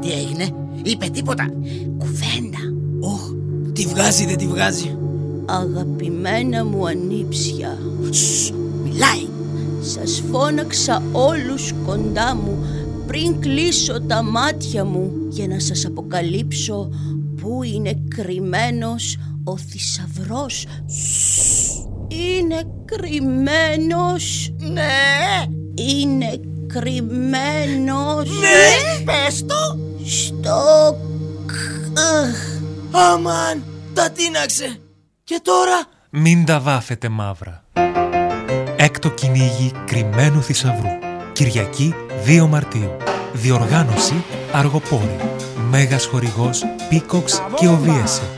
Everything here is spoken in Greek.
Τι έγινε, είπε τίποτα? Κουβέντα. Ωχ, τη βγάζει δεν τη βγάζει? Αγαπημένα μου ανήψια, Μιλάει. σας φώναξα όλους κοντά μου πριν κλείσω τα μάτια μου για να σας αποκαλύψω πού είναι κρυμμένος ο θησαυρός. Είναι κρυμμένος. Ναι. Είναι κρυμμένος. Ναι, πες το. Στο... Αμάν, τα τίναξε. Και τώρα? Μην τα βάφετε μαύρα. Έκτο κυνήγι κρυμμένου θησαυρού. Κυριακή 2 Μαρτίου. Διοργάνωση Αργοπόρη. Μέγας χορηγός Peacox και Oviese.